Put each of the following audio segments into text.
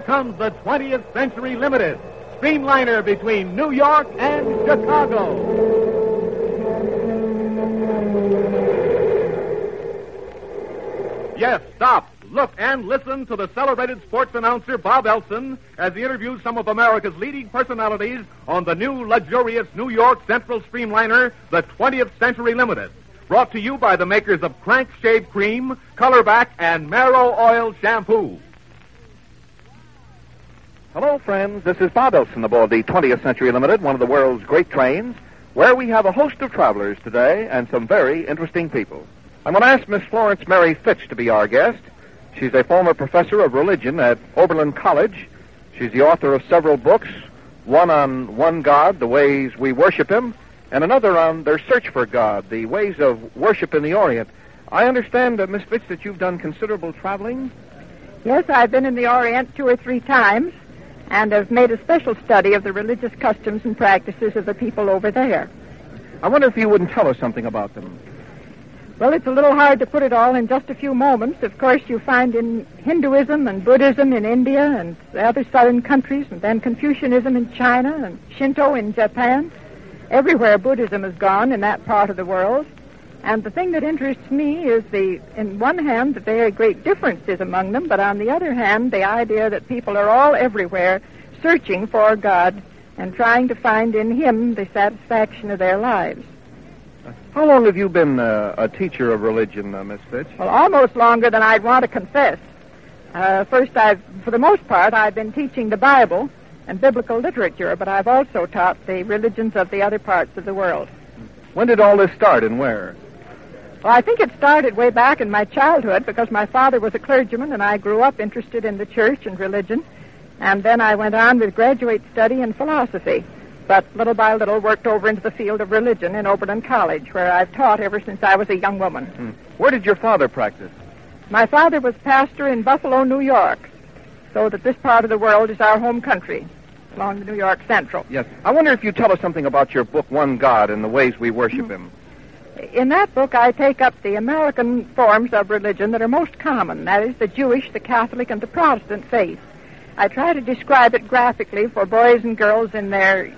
comes the 20th Century Limited, streamliner between New York and Chicago. Yes, stop, look, and listen to the celebrated sports announcer Bob Elson as he interviews some of America's leading personalities on the new luxurious New York Central Streamliner, the 20th Century Limited. Brought to you by the makers of Crank Shave Cream, Colorback, and Marrow Oil Shampoo. Hello, friends. This is Bob Elson aboard the 20th Century Limited, one of the world's great trains, where we have a host of travelers today and some very interesting people. I'm going to ask Miss Florence Mary Fitch to be our guest. She's a former professor of religion at Oberlin College. She's the author of several books, one on one God, the ways we worship him, and another on their search for God, the ways of worship in the Orient. I understand, Miss Fitch, that you've done considerable traveling? Yes, I've been in the Orient 2 or 3 times, and have made a special study of the religious customs and practices of the people over there. I wonder if you wouldn't tell us something about them. Well, it's a little hard to put it all in just a few moments. Of course, you find in Hinduism and Buddhism in India and the other southern countries, and then Confucianism in China and Shinto in Japan. Everywhere Buddhism has gone in that part of the world. And the thing that interests me is in one hand, the very great differences among them, but on the other hand, the idea that people are all everywhere searching for God and trying to find in him the satisfaction of their lives. How long have you been a teacher of religion, Miss Fitch? Well, almost longer than I'd want to confess. First, for the most part, I've been teaching the Bible and biblical literature, but I've also taught the religions of the other parts of the world. When did all this start and where? Well, I think it started way back in my childhood because my father was a clergyman and I grew up interested in the church and religion. And then I went on with graduate study in philosophy, but little by little worked over into the field of religion in Oberlin College, where I've taught ever since I was a young woman. Where did your father practice? My father was pastor in Buffalo, New York, so that this part of the world is our home country, along the New York Central. Yes. I wonder if you'd tell us something about your book, One God, and the ways we worship him. In that book, I take up the American forms of religion that are most common, that is, the Jewish, the Catholic, and the Protestant faith. I try to describe it graphically for boys and girls in their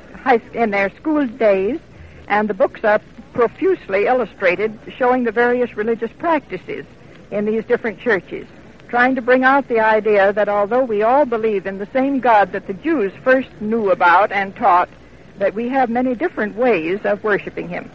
school days, and the books are profusely illustrated, showing the various religious practices in these different churches, trying to bring out the idea that although we all believe in the same God that the Jews first knew about and taught, that we have many different ways of worshiping him.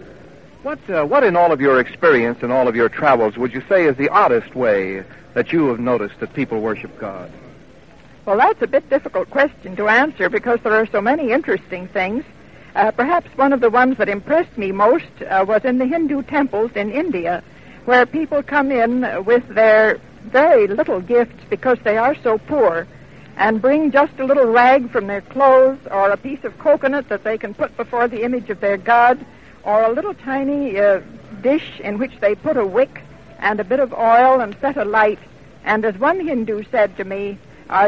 What in all of your experience and all of your travels would you say is the oddest way that you have noticed that people worship God? Well, that's a bit difficult question to answer because there are so many interesting things. Perhaps one of the ones that impressed me most was in the Hindu temples in India, where people come in with their very little gifts because they are so poor and bring just a little rag from their clothes or a piece of coconut that they can put before the image of their god, or a little tiny dish in which they put a wick and a bit of oil and set a light. And as one Hindu said to me,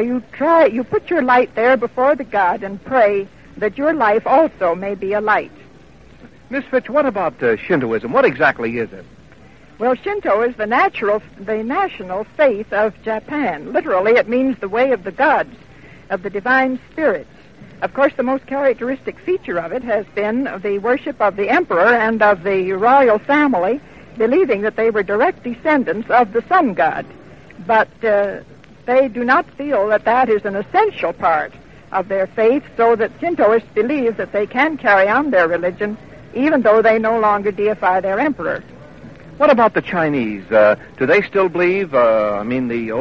you put your light there before the god and pray that your life also may be a light. Miss Fitch, what about Shintoism? What exactly is it? Well, Shinto is the national faith of Japan. Literally, it means the way of the gods, of the divine spirits. Of course, the most characteristic feature of it has been the worship of the emperor and of the royal family, believing that they were direct descendants of the sun god. But they do not feel that that is an essential part of their faith, so that Shintoists believe that they can carry on their religion even though they no longer deify their emperor. What about the Chinese? Do they still believe, the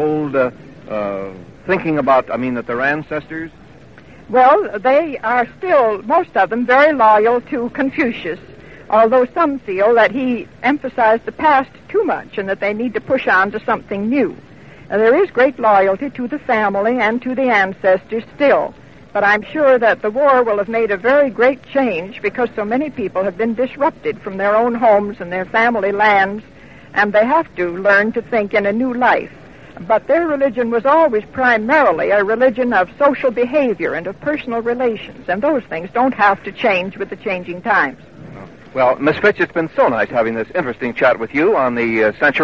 old thinking about, that their ancestors? Well, they are still, most of them, very loyal to Confucius, although some feel that he emphasized the past too much and that they need to push on to something new. There is great loyalty to the family and to the ancestors still, but I'm sure that the war will have made a very great change because so many people have been disrupted from their own homes and their family lands, and they have to learn to think in a new life. But their religion was always primarily a religion of social behavior and of personal relations, and those things don't have to change with the changing times. Well, Miss Fitch, it's been so nice having this interesting chat with you on the Century.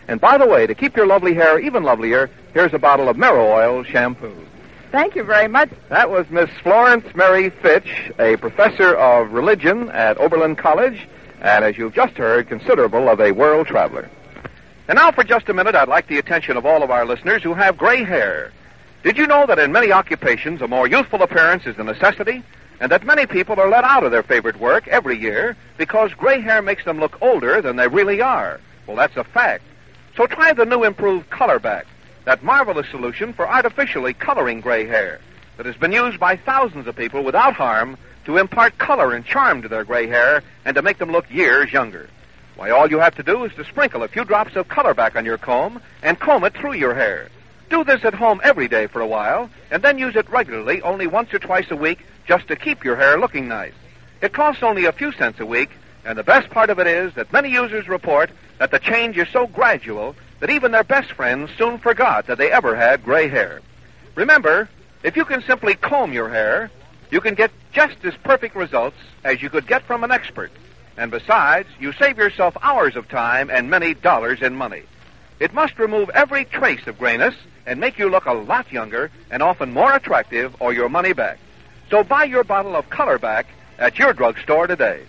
And by the way, to keep your lovely hair even lovelier, here's a bottle of Mero Oil shampoo. Thank you very much. That was Miss Florence Mary Fitch, a professor of religion at Oberlin College, and as you've just heard, considerable of a world traveler. And now for just a minute, I'd like the attention of all of our listeners who have gray hair. Did you know that in many occupations, a more youthful appearance is a necessity, and that many people are let out of their favorite work every year because gray hair makes them look older than they really are? Well, that's a fact. So try the new improved Colorback, that marvelous solution for artificially coloring gray hair that has been used by thousands of people without harm to impart color and charm to their gray hair and to make them look years younger. Why, all you have to do is to sprinkle a few drops of Colorback on your comb and comb it through your hair. Do this at home every day for a while, and then use it regularly only once or twice a week just to keep your hair looking nice. It costs only a few cents a week, and the best part of it is that many users report that the change is so gradual that even their best friends soon forgot that they ever had gray hair. Remember, if you can simply comb your hair, you can get just as perfect results as you could get from an expert. And besides, you save yourself hours of time and many dollars in money. It must remove every trace of grayness and make you look a lot younger and often more attractive or your money back. So buy your bottle of Colorback at your drugstore today.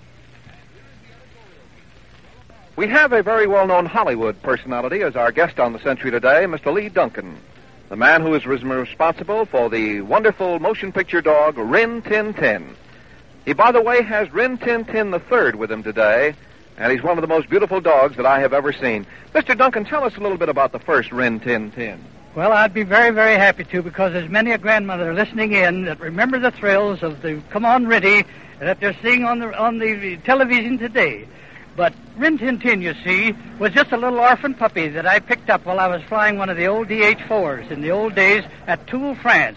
We have a very well-known Hollywood personality as our guest on the Century today, Mr. Lee Duncan, the man who is responsible for the wonderful motion picture dog Rin Tin Tin. He, by the way, has Rin Tin Tin III with him today, and he's one of the most beautiful dogs that I have ever seen. Mr. Duncan, tell us a little bit about the first Rin Tin Tin. Well, I'd be very, very happy to, because there's many a grandmother listening in that remember the thrills of the Come On Rinty that they're seeing on the television today. But Rin Tin Tin, you see, was just a little orphan puppy that I picked up while I was flying one of the old DH-4s in the old days at Toul, France.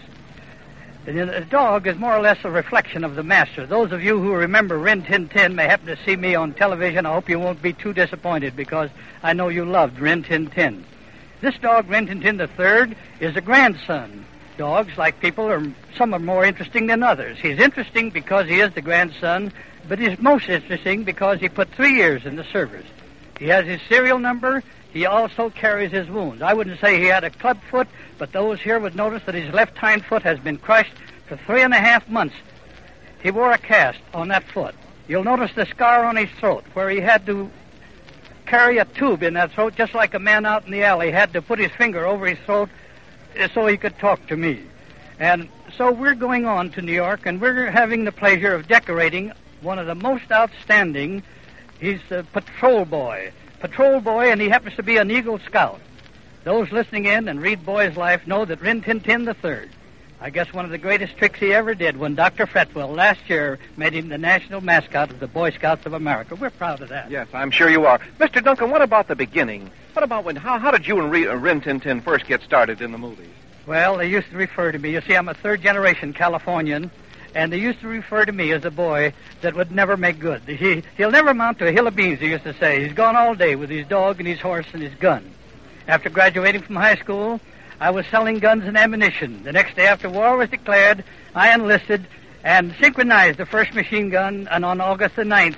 The dog is more or less a reflection of the master. Those of you who remember Rin Tin Tin may happen to see me on television. I hope you won't be too disappointed, because I know you loved Rin Tin Tin. This dog, Rin Tin Tin III, is a grandson. Dogs, like people, some are more interesting than others. He's interesting because he is the grandson, but he's most interesting because he put 3 years in the service. He has his serial number. He also carries his wounds. I wouldn't say he had a club foot, but those here would notice that his left hind foot has been crushed for 3.5 months. He wore a cast on that foot. You'll notice the scar on his throat, where he had to carry a tube in that throat, just like a man out in the alley had to put his finger over his throat so he could talk to me. And so we're going on to New York, and we're having the pleasure of decorating one of the most outstanding. He's a patrol boy, and he happens to be an Eagle Scout. Those listening in and read Boy's Life know that Rin Tin Tin III, I guess one of the greatest tricks he ever did when Dr. Fretwell last year made him the national mascot of the Boy Scouts of America. We're proud of that. Yes, I'm sure you are. Mr. Duncan, what about the beginning? What about how did you and Rin Tin Tin first get started in the movies? Well, they used to refer to me. You see, I'm a third-generation Californian, and they used to refer to me as a boy that would never make good. He'll never amount to a hill of beans, they used to say. He's gone all day with his dog and his horse and his gun. After graduating from high school, I was selling guns and ammunition. The next day after war was declared, I enlisted and synchronized the first machine gun, and on August the 9th,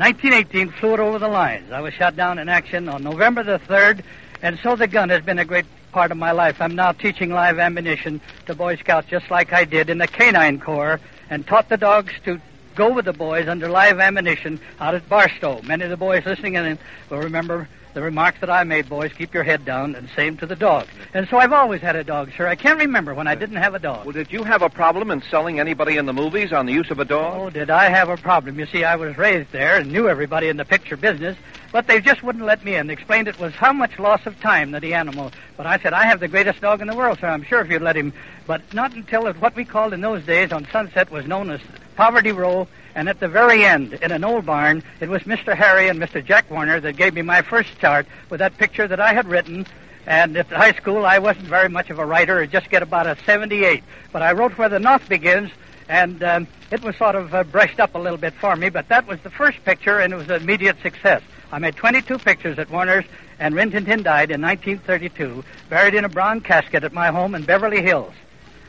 1918, flew it over the lines. I was shot down in action on November the 3rd, and so the gun has been a great part of my life. I'm now teaching live ammunition to Boy Scouts just like I did in the Canine Corps, and taught the dogs to go with the boys under live ammunition out at Barstow. Many of the boys listening in will remember the remarks that I made, boys, keep your head down, and same to the dog. And so I've always had a dog, sir. I can't remember when I didn't have a dog. Well, did you have a problem in selling anybody in the movies on the use of a dog? Oh, did I have a problem? You see, I was raised there and knew everybody in the picture business, but they just wouldn't let me in. They explained it was how much loss of time that the animal. But I said, I have the greatest dog in the world, sir. I'm sure if you'd let him. But not until what we called in those days on Sunset was known as Poverty Row. And at the very end, in an old barn, it was Mr. Harry and Mr. Jack Warner that gave me my first start with that picture that I had written. And at high school, I wasn't very much of a writer. I'd just get about a 78. But I wrote Where the North Begins, and it was sort of brushed up a little bit for me. But that was the first picture, and it was an immediate success. I made 22 pictures at Warner's, and Rin Tin Tin died in 1932, buried in a brown casket at my home in Beverly Hills.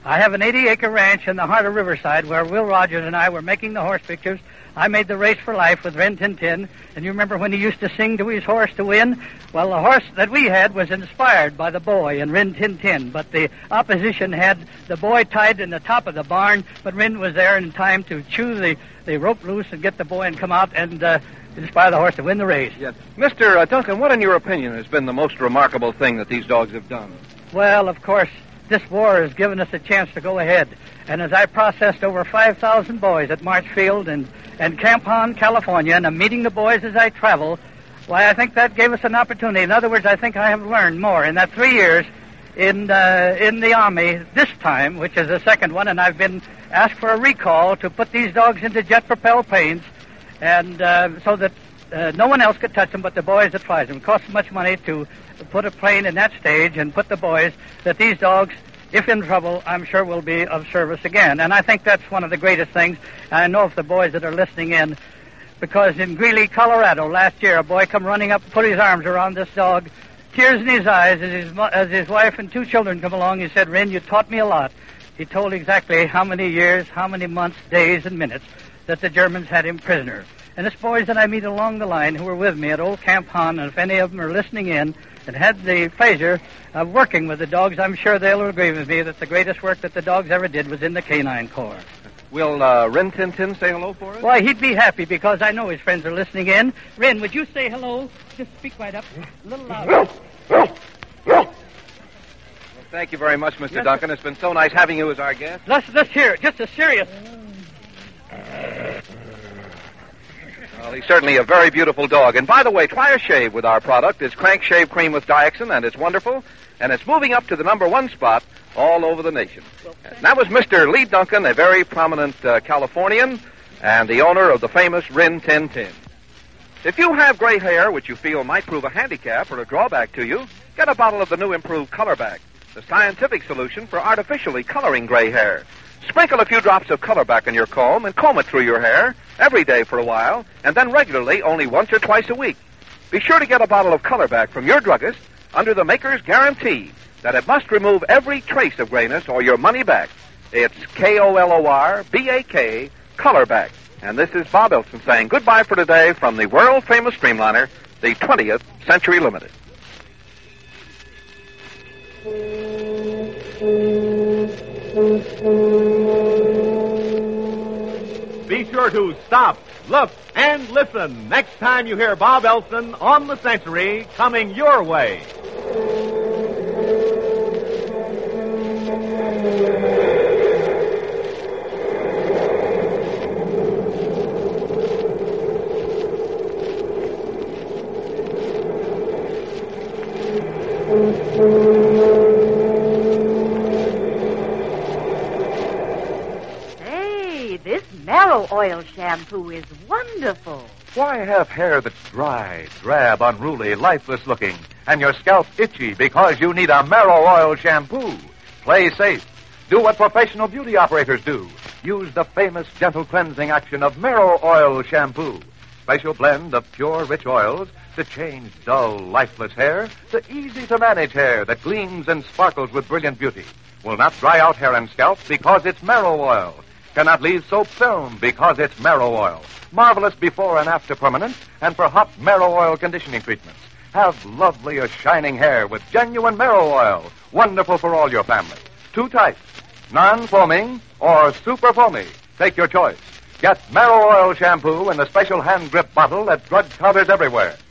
I have an 80-acre ranch in the heart of Riverside where Will Rogers and I were making the horse pictures. I made the Race for Life with Rin Tin Tin. And you remember when he used to sing to his horse to win? Well, the horse that we had was inspired by the boy in Rin Tin Tin. But the opposition had the boy tied in the top of the barn, but Rin was there in time to chew the rope loose and get the boy and come out and inspire the horse to win the race. Yes. Mr. Duncan, what in your opinion has been the most remarkable thing that these dogs have done? Well, of course, this war has given us a chance to go ahead. And as I processed over 5,000 boys at Marchfield and Camp Han, California, and I'm meeting the boys as I travel, why, I think that gave us an opportunity. In other words, I think I have learned more in that 3 years in the Army this time, which is the second one, and I've been asked for a recall to put these dogs into jet-propelled planes, and so that no one else could touch them but the boys that flies them. It costs much money to put a plane in that stage and put the boys that these dogs, if in trouble, I'm sure will be of service again. And I think that's one of the greatest things. I know if the boys that are listening in, because in Greeley, Colorado, last year, a boy come running up, put his arms around this dog, tears in his eyes as his wife and 2 children come along. He said, "Rin, you taught me a lot." He told exactly how many years, how many months, days, and minutes that the Germans had him prisoner. And it's boys that I meet along the line who were with me at old Camp Han, and if any of them are listening in and had the pleasure of working with the dogs, I'm sure they'll agree with me that the greatest work that the dogs ever did was in the Canine Corps. Will Rin Tin Tin say hello for us? Why, he'd be happy because I know his friends are listening in. Rin, would you say hello? Just speak right up. A little louder. Well, thank you very much, Mr. Duncan. It's been so nice having you as our guest. Let's hear it. Just a serious. Well, he's certainly a very beautiful dog. And by the way, try a shave with our product. It's Crank Shave Cream with Dioxin, and it's wonderful. And it's moving up to the #1 spot all over the nation. And that was Mr. Lee Duncan, a very prominent Californian, and the owner of the famous Rin Tin Tin. If you have gray hair, which you feel might prove a handicap or a drawback to you, get a bottle of the new improved Colorback, the scientific solution for artificially coloring gray hair. Sprinkle a few drops of Colorback in your comb and comb it through your hair every day for a while, and then regularly only once or twice a week. Be sure to get a bottle of Colorback from your druggist under the maker's guarantee that it must remove every trace of grayness or your money back. It's Kolorback, Colorback. And this is Bob Elson saying goodbye for today from the world-famous Streamliner, the 20th Century Limited. Be sure to stop, look, and listen next time you hear Bob Elson on the Century coming your way. This Marrow Oil shampoo is wonderful. Why have hair that's dry, drab, unruly, lifeless looking, and your scalp itchy because you need a Marrow Oil shampoo? Play safe. Do what professional beauty operators do. Use the famous gentle cleansing action of Marrow Oil shampoo. Special blend of pure, rich oils to change dull, lifeless hair to easy-to-manage hair that gleams and sparkles with brilliant beauty. Will not dry out hair and scalp because it's Marrow Oil. Cannot leave soap film because it's Marrow Oil. Marvelous before and after permanent, and for hot Marrow Oil conditioning treatments. Have lovelier shining hair with genuine Marrow Oil. Wonderful for all your family. 2 types, non-foaming or super foamy. Take your choice. Get Marrow Oil shampoo in the special hand grip bottle at drug counters everywhere.